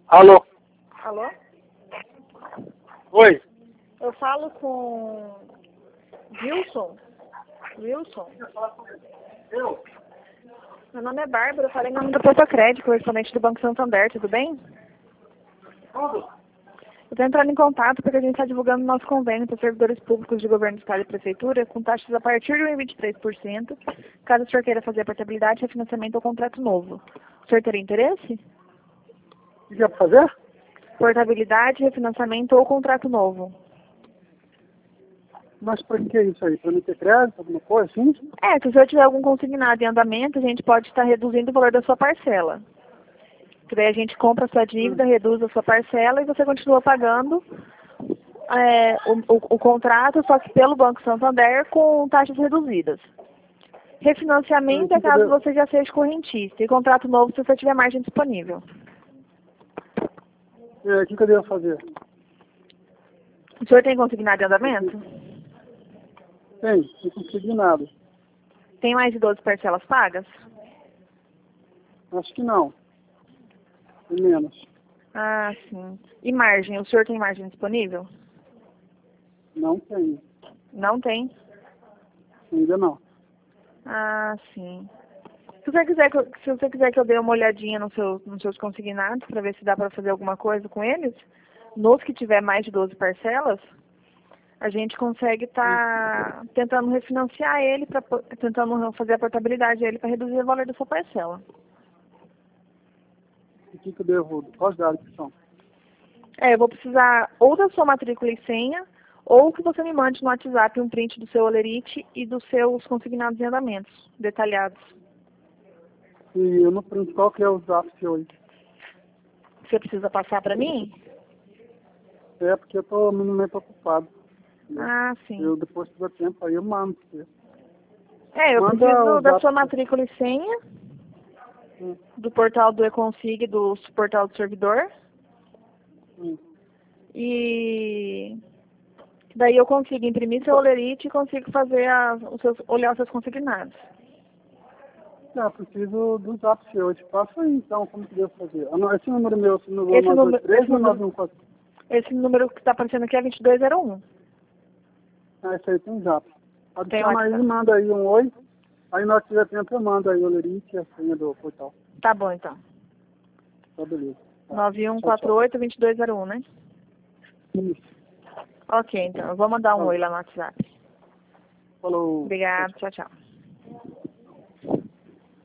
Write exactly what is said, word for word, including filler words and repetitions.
Alô? Alô? Oi? Eu falo com Wilson? Wilson? Eu? Meu nome é Bárbara, eu falei em nome do Protocred, correspondente do Banco Santander, tudo bem? Tudo? Eu estou entrando em contato porque a gente está divulgando nosso convênio para servidores públicos de governo do estado e prefeitura com taxas a partir de vinte e três por cento, caso o senhor queira fazer a portabilidade, refinanciamento ou contrato novo. O senhor teria interesse? O que é pra fazer? Portabilidade, refinanciamento ou contrato novo. Mas pra que isso aí? Pra não ter crédito, alguma coisa assim? É, se o senhor tiver algum consignado em andamento, a gente pode estar reduzindo o valor da sua parcela. Que daí a gente compra a sua dívida, Hum. reduz a sua parcela e você continua pagando é, o, o, o contrato, só que pelo Banco Santander com taxas reduzidas. Refinanciamento é Que que eu caso devo... você já seja correntista. E contrato novo se você tiver margem disponível. É, o que que eu devo fazer? O senhor tem consignado em andamento? Tem, não consegui nada. Tem mais de doze parcelas pagas? Acho que não. Tem menos. Ah, sim. E margem? O senhor tem margem disponível? Não tenho. Não tem. Ainda não. Ah, sim. Se você quiser que eu, se você quiser que eu dê uma olhadinha no seu, nos seus consignados para ver se dá para fazer alguma coisa com eles, nos que tiver mais de doze parcelas, a gente consegue estar tentando refinanciar ele, pra, tentando fazer a portabilidade dele para reduzir o valor da sua parcela. O que que eu devo... Quais dados que são? É, eu vou precisar ou da sua matrícula e senha, ou que você me mande no WhatsApp um print do seu olerite e dos seus consignados em andamentos, detalhados. E eu não print qual que é o zap seu aí. Você precisa passar para mim? É porque eu tô minimamente ocupado. Ah, sim. Eu depois se tiver tempo aí eu mando pra você. É, eu Manda preciso o da zap. sua matrícula e senha, Hum, do portal do Econsig, do portal do servidor, hum. e daí eu consigo imprimir seu olerite e consigo fazer a, os seus, olhar os seus consignados. Ah, preciso do zap seu. Eu te passo aí então, como que devo fazer? Ah, não, esse número meu, esse número Esse número, esse nove oito três ou número, nove um quatro? esse número que está aparecendo aqui é vinte e dois zero um. Ah, esse aí tem zap. Tem Adiciona aí e WhatsApp. manda aí um oi. Aí nós tiver tempo eu mando aí o lerite e a senha do portal. Tá bom, então. Tá, beleza. Tá. nove um Tchau, quatro tchau. oito, vinte e dois zero um, né? Isso. Ok, então. Eu vou mandar um Falou. oi lá no WhatsApp. Falou. Tchau, Obrigada. tchau. Tchau, tchau.